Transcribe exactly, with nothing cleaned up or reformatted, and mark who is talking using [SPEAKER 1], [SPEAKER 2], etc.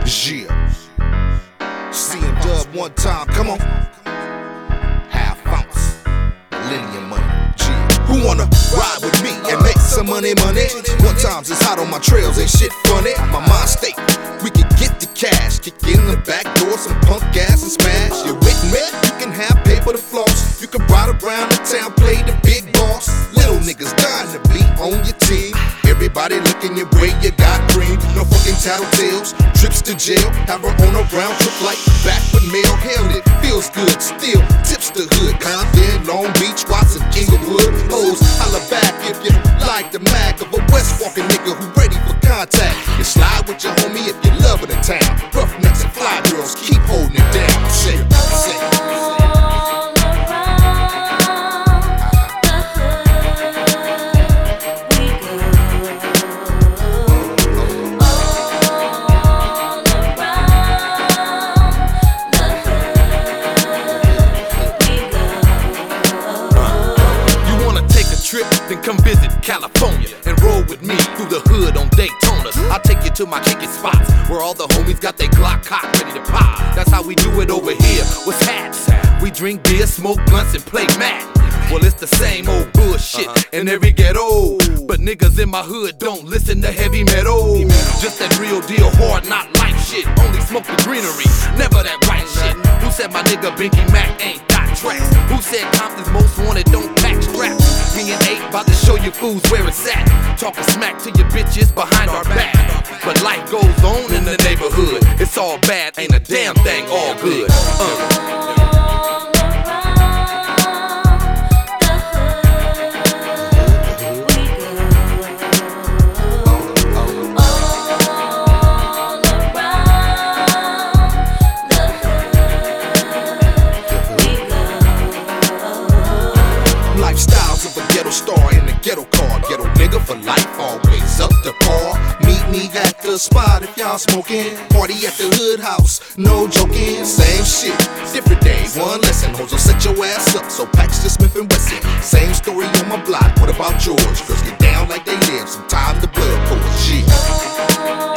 [SPEAKER 1] Yeah. C M Dub one time, come on. Half ounce, millennium money. Yeah. Who wanna ride with me and make some money, money? One times it's hot on my trails, ain't shit funny. My mind state, we can get the cash. Kick in the back door, some punk gas and smash. You with me? You can have paper to floss. You can ride around the town, play the big boss. Little niggas dying to be on your team. Everybody looking your way, you got green. No fucking tattletales, trips to jail. Have her on a round trip like back with mail. Hell, it feels good, still tips the hood. Compton, Long Beach, Watson, Inglewood. Hoes, holla back if you like the Mac of a West walking nigga who ready for contact. You slide with your homie if you love it in town. Roughnecks and fly girls, keep holding it down. Say it, say it.
[SPEAKER 2] Then come visit California and roll with me through the hood on Daytona. I'll take you to my kicking spots where all the homies got their Glock cock ready to pop. That's how we do it over here. What's happening? We drink beer, smoke blunts, and play Madden. Well, it's the same old bullshit in every ghetto. But niggas in my hood don't listen to heavy metal. Just that real deal, hard, not life shit. Only smoke the greenery, never that right shit. Who said my nigga Binky Mac ain't got tracks? Who said Compton's most wanted don't pack straps? Me and eight about to show you fools where it's at. Talking smack to your bitches behind our back. But life goes on in the neighborhood. It's all bad, ain't a damn thing all good. Uh.
[SPEAKER 1] Lifestyles of a ghetto star in a ghetto car. Ghetto nigga for life, always up to par. Meet me at the spot if y'all smoking. Party at the hood house, no joking. Same shit, different day, one lesson. Hoes will set your ass up, so Paxton Smith and Wesson. Same story on my block, what about yours? Girls get down like they live, sometimes the blood pours. Shit.